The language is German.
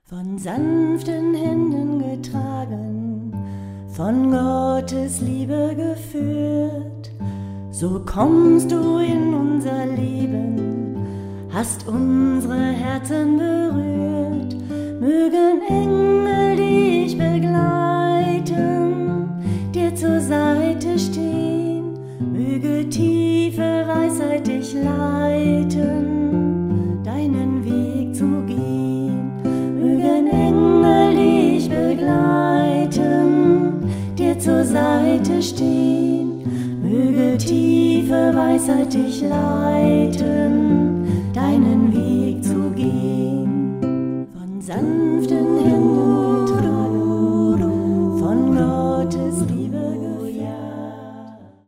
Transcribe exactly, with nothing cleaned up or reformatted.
Von sanften Händen getragen, von Gottes Liebe geführt, so kommst du in unser Leben, hast unsere Herzen berührt. Mögen Engel dich begleiten, dir zur Seite stehen, möge tiefe Weisheit dich leiten, deinen Weg zu gehen. Mögen Engel dich begleiten, dir zur Seite stehen, möge tiefe Weisheit dich leiten, deinen Weg zu gehen. Von sanften